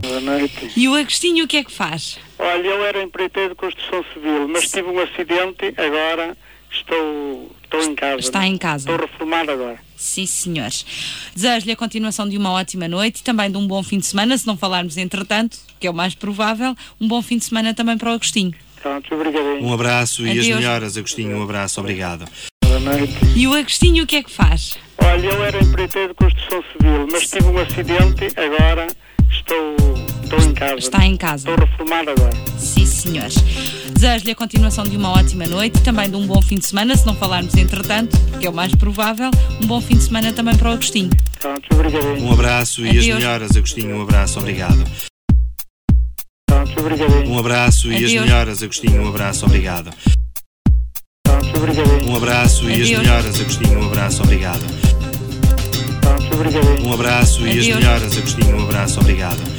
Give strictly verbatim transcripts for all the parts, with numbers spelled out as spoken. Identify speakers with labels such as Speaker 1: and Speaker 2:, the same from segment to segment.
Speaker 1: Boa noite.
Speaker 2: E o Agostinho o que é que faz?
Speaker 1: Olha, eu era empreiteiro de construção civil, mas tive um acidente, agora estou, estou em casa.
Speaker 2: Está em casa.
Speaker 1: Estou reformado agora.
Speaker 2: Sim, senhores. Desejo-lhe a continuação de uma ótima noite e também de um bom fim de semana, se não falarmos entretanto, que é o mais provável, um bom fim de semana também para o Agostinho.
Speaker 1: Pronto, obrigadinho.
Speaker 3: Um abraço
Speaker 2: Adeus.
Speaker 3: e as melhoras, Agostinho. Um abraço, obrigado.
Speaker 1: Boa noite.
Speaker 2: E o Agostinho o que é que faz?
Speaker 1: Olha, eu era empreiteiro de construção civil, mas tive um acidente, agora estou, estou em casa.
Speaker 2: Está em casa.
Speaker 1: Estou reformado agora.
Speaker 2: Sim, senhores. Desejo-lhe a continuação de uma ótima noite e também de um bom fim de semana, se não falarmos entretanto, que é o mais provável, um bom fim de semana também para o Agostinho.
Speaker 1: Pronto, obrigadinho.
Speaker 3: Um abraço e
Speaker 2: Adeus.
Speaker 3: as melhoras, Agostinho. Um abraço, obrigado.
Speaker 1: Pronto, obrigadinho.
Speaker 3: Um abraço e as
Speaker 2: Adeus.
Speaker 3: melhoras, Agostinho. Um abraço, obrigado.
Speaker 1: Pronto, obrigadinho.
Speaker 3: Um abraço e as
Speaker 2: Adeus.
Speaker 3: melhoras, Agostinho. Um abraço, obrigado.
Speaker 1: Pronto, obrigadinho.
Speaker 3: Um abraço e as
Speaker 2: Adeus.
Speaker 3: melhoras, Agostinho. Um abraço, obrigado.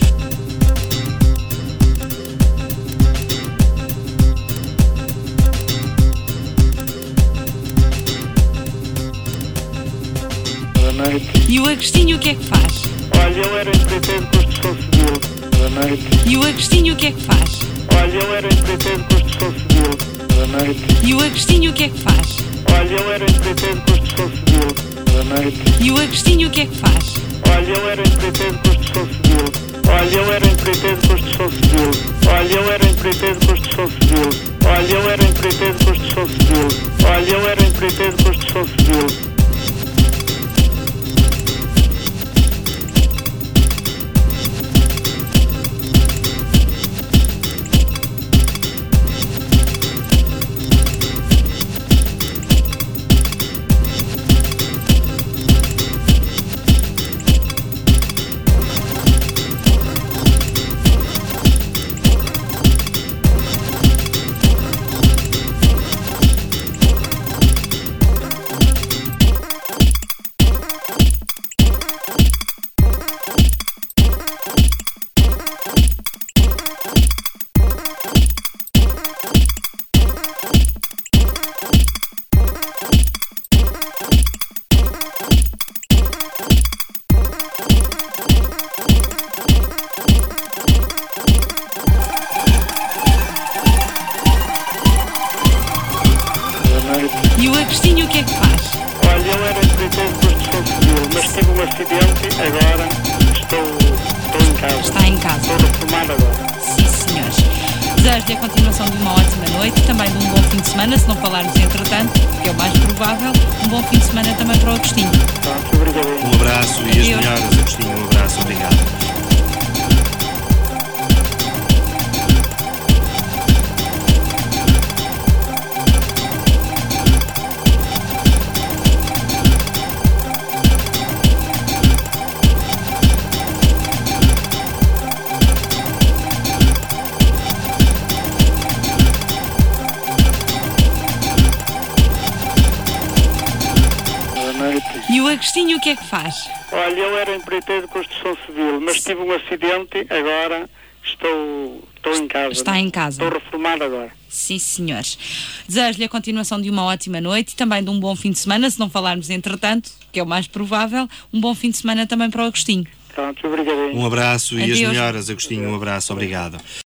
Speaker 1: Boa noite.
Speaker 2: E o Agostinho o que é que faz?
Speaker 1: Olha, eu era empreiteiro de construção civil. Boa noite.
Speaker 2: E o Agostinho o que é que faz?
Speaker 1: Olha, eu era empreiteiro de construção civil. Boa noite.
Speaker 2: E o Agostinho o que é que faz?
Speaker 1: Olha, eu era empreiteiro de construção civil. Boa noite.
Speaker 2: E o Agostinho o que é que faz?
Speaker 1: Olha, eu era empreiteiro de construção civil. Olha, eu era empreiteiro de construção civil. Olha, eu era empreiteiro de construção civil. Olha, eu era empreiteiro de construção civil. Olha, eu era empreiteiro de construção civil.
Speaker 2: E o Agostinho o que é que faz?
Speaker 1: Olha, eu era empreiteiro de construção civil, mas tive um acidente, agora estou, estou em casa.
Speaker 2: Está em casa.
Speaker 1: Estou reformado agora.
Speaker 2: Sim, senhores. Desejo-lhe a continuação de uma ótima noite e também de um bom fim de semana, se não falarmos entretanto, que é o mais provável, um bom fim de semana também para o Agostinho.
Speaker 1: Pronto, obrigadinho.
Speaker 3: Um abraço e as
Speaker 2: Adeus.
Speaker 3: melhoras, Agostinho. Um abraço, obrigado.
Speaker 1: Boa noite.
Speaker 2: E o Agostinho o que é que faz?
Speaker 1: Olha, eu era empreiteiro de construção civil, mas tive um acidente, agora estou, estou em casa.
Speaker 2: Está em casa.
Speaker 1: Estou reformado agora.
Speaker 2: Sim, senhores. Desejo-lhe a continuação de uma ótima noite e também de um bom fim de semana, se não falarmos entretanto, que é o mais provável, um bom fim de semana também para o Agostinho.
Speaker 1: Pronto, obrigadinho.
Speaker 3: Um abraço e as
Speaker 2: Adeus.
Speaker 3: melhoras, Agostinho. Um abraço, obrigado.